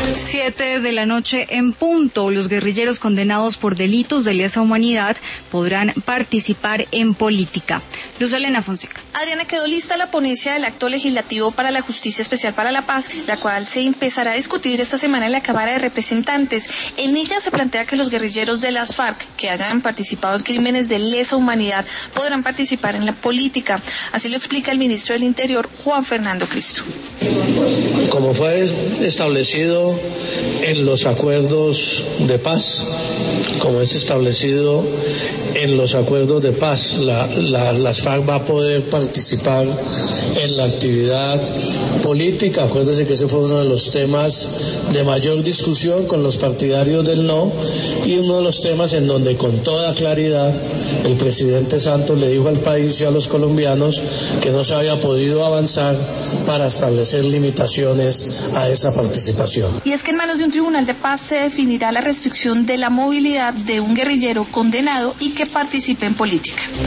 7 de la noche en punto. Los guerrilleros condenados por delitos de lesa humanidad podrán participar en política. Luz Elena Fonseca. Adriana, quedó lista la ponencia del acto legislativo para la Justicia Especial para la Paz, la cual se empezará a discutir esta semana en la Cámara de Representantes. En ella se plantea que los guerrilleros de las FARC que hayan participado en crímenes de lesa humanidad podrán participar en la política. Así lo explica el ministro del Interior, Juan Fernando Cristo. Como fue establecido en los acuerdos de paz, como es establecido en los acuerdos de paz, las FARC va a poder participar en la actividad política. Acuérdense que ese fue uno de los temas de mayor discusión con los partidarios del no, y uno de los temas en donde con toda claridad el presidente Santos le dijo al país y a los colombianos que no se había podido avanzar para establecer limitaciones a esa participación. Y es que en manos de un tribunal de paz se definirá la restricción de la movilidad de un guerrillero condenado y que participe en política.